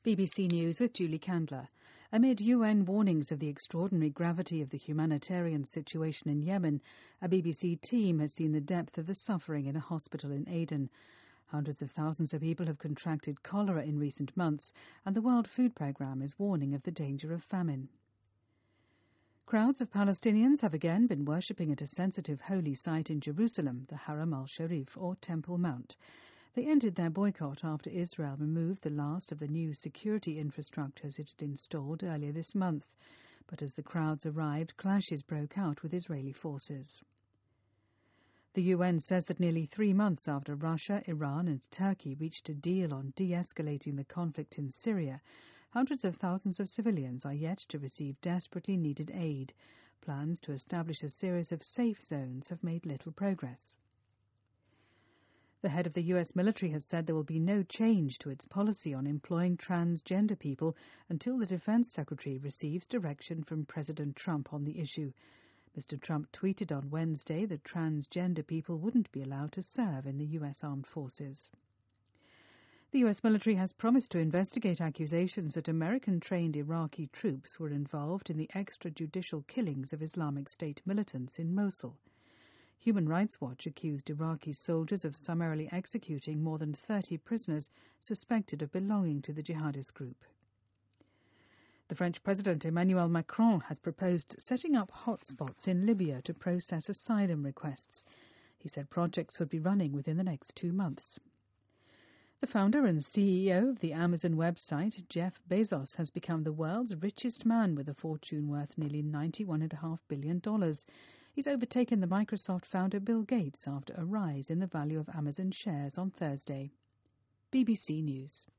BBC News with Julie Candler. Amid UN warnings of the extraordinary gravity of the humanitarian situation in Yemen, a BBC team has seen the depth of the suffering in a hospital in Aden. Hundreds of thousands of people have contracted cholera in recent months, and the World Food Programme is warning of the danger of famine. Crowds of Palestinians have again been worshipping at a sensitive holy site in Jerusalem, the Haram al-Sharif, or Temple Mount. They ended their boycott after Israel removed the last of the new security infrastructures it had installed earlier this month. But as the crowds arrived, clashes broke out with Israeli forces. The UN says that nearly 3 months after Russia, Iran and Turkey reached a deal on de-escalating the conflict in Syria, hundreds of thousands of civilians are yet to receive desperately needed aid. Plans to establish a series of safe zones have made little progress. The head of the US military has said there will be no change to its policy on employing transgender people until the Defense Secretary receives direction from President Trump on the issue. Mr. Trump tweeted on Wednesday that transgender people wouldn't be allowed to serve in the US Armed Forces. The US military has promised to investigate accusations that American-trained Iraqi troops were involved in the extrajudicial killings of Islamic State militants in Mosul. Human Rights Watch accused Iraqi soldiers of summarily executing more than 30 prisoners suspected of belonging to the jihadist group. The French President Emmanuel Macron has proposed setting up hotspots in Libya to process asylum requests. He said projects would be running within the next 2 months. The founder and CEO of the Amazon website, Jeff Bezos, has become the world's richest man with a fortune worth nearly $91.5 billion. He's overtaken the Microsoft founder Bill Gates after a rise in the value of Amazon shares on Thursday. BBC News.